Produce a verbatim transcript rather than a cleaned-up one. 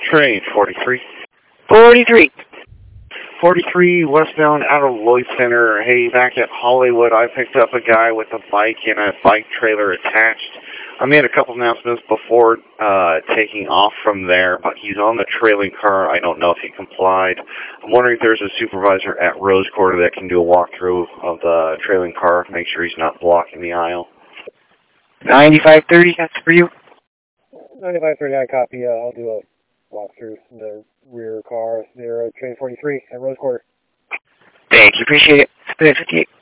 Train forty-three. forty-three. forty-three westbound out of Lloyd Center. Hey, back at Hollywood, I picked up a guy with a bike and a bike trailer attached. I made a couple announcements before uh, taking off from there, but he's on the trailing car. I don't know if he complied. I'm wondering if there's a supervisor at Rose Quarter that can do a walkthrough of the trailing car, make sure he's not blocking the aisle. ninety-five thirty, that's for you. ninety-five thirty, I copy. Uh, I'll do a walkthrough the rear car there at Train forty-three at Rose Quarter. Thank you, appreciate it. fifty-eight.